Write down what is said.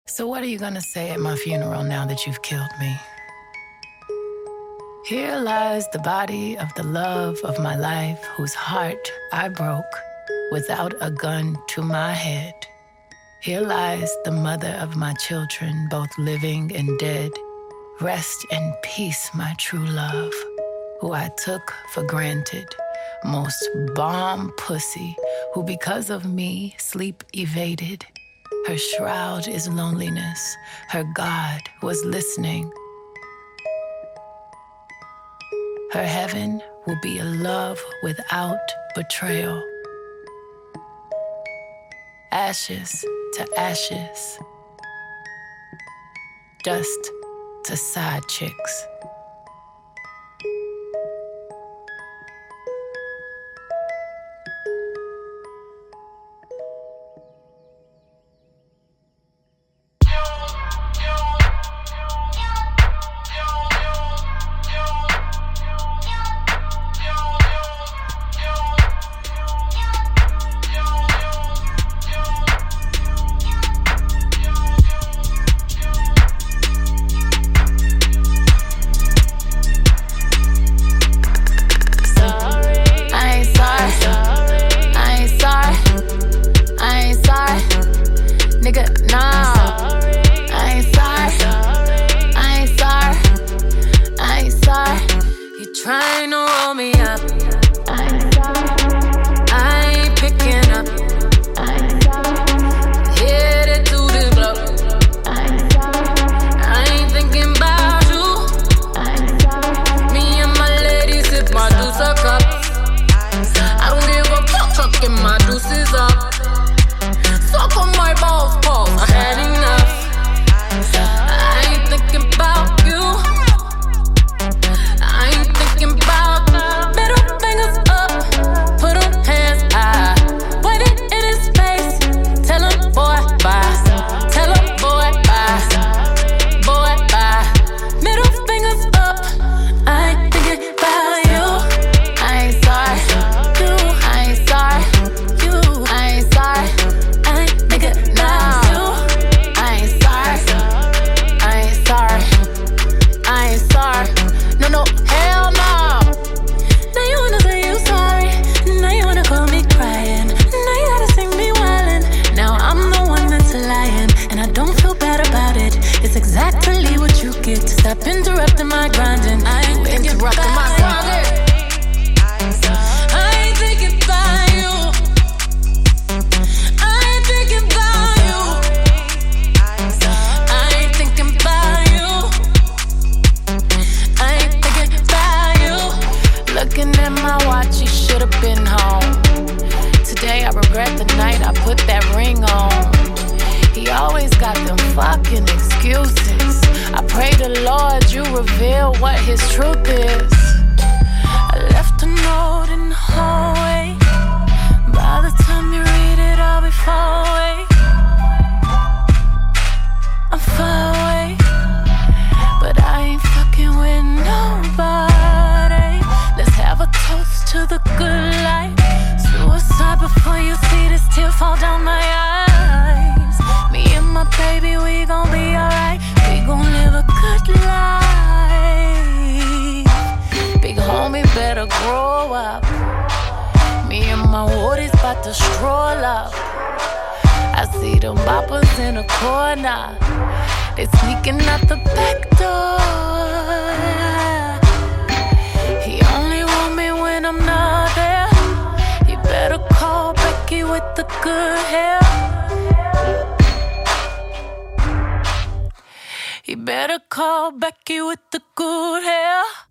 So what are you gonna say at my funeral now that you've killed me? Here lies the body of the love of my life, whose heart I broke without a gun to my head. Here lies the mother of my children, both living and dead. Rest in peace, my true love, who I took for granted. Most bomb pussy, who because of me sleep evaded. Her shroud is loneliness. Her God was listening. Her heaven will be a love without betrayal. Ashes to ashes. Dust to side chicks. Trying to roll me up. I ain't picking up. Headed to the globe. I ain't thinking about you. Me and my lady sip my deuce a cup. I don't give a fuck, fucking my deuces up. Suck on my balls, pause, I had enough. I ain't thinking about you. Stop interrupting my grinding. I ain't interrupting my grinding. I ain't thinking about you. I ain't thinking about you. I ain't thinking about you. I ain't thinking about you. Looking at my watch, you should've been home. Today I regret the night I put that ring on. He always got them fucking excuses. I pray the Lord you reveal what his truth is. I left a note in the hallway. By the time you read it, I'll be far away. I'm far away, but I ain't fucking with nobody. Let's have a toast to the good life. Suicide before you see this tear fall down my eyes. Me and my baby, we gon' be alright. We gon' live a good life. Big homie better grow up. Me and my woodies bout to stroll up. I see them boppers in the corner. They sneaking out the back door. He only want me when I'm not there. He better call Becky with the good hair. He better call Becky with the good hair.